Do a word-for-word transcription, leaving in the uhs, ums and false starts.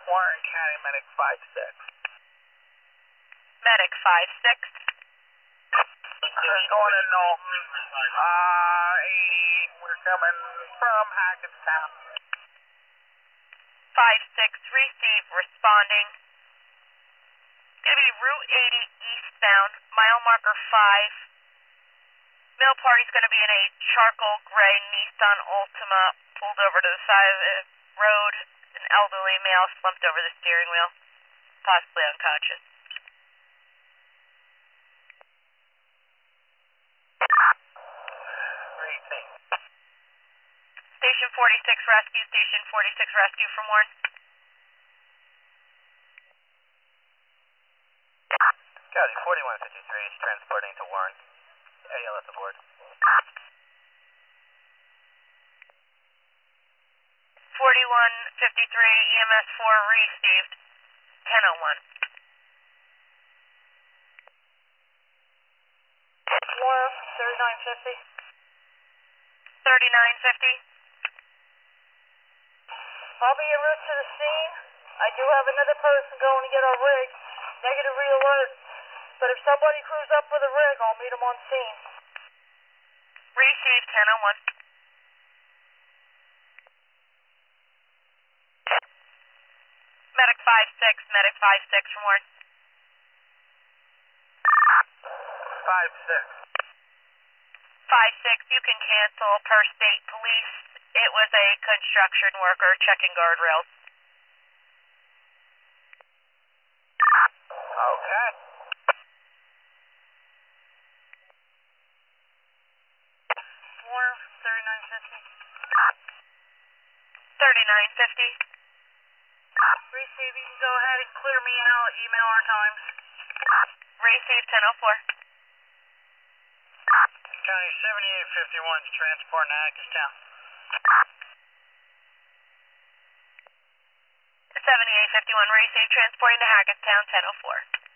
Warren County Medic five six. Medic five six. We're going to Knowlton, uh, eighty-eight. We're coming from Hackettstown. five six, receive, responding. It's going to be Route eighty eastbound, mile marker five. Male party's going to be in a charcoal gray Nissan Altima, pulled over to the side of the road. An elderly male slumped over the steering wheel, possibly unconscious. Receive. Station forty-six Rescue, Station forty-six Rescue from Warren. Copy, forty-one fifty-three is transporting to Warren. A L S aboard. forty-one fifty-three, E M S four received, ten oh one. Warren, thirty-nine fifty. thirty-nine fifty. I'll be en route to the scene. I do have another person going to get our rig. Negative re-alert. But if somebody crews up with a rig, I'll meet them on scene. Received, ten oh one. Medic five six, Medic five six from Warren. five six. five six, you can cancel per state police. It was a construction worker checking guardrails. Okay. Warren, thirty-nine fifty. thirty-nine fifty. Receive, you can go ahead and clear me out. Email our times. Received, ten oh four. County seventy-eight fifty-one is transporting to Hackettstown. seventy-eight fifty-one, received, transporting to Hackettstown, ten oh four.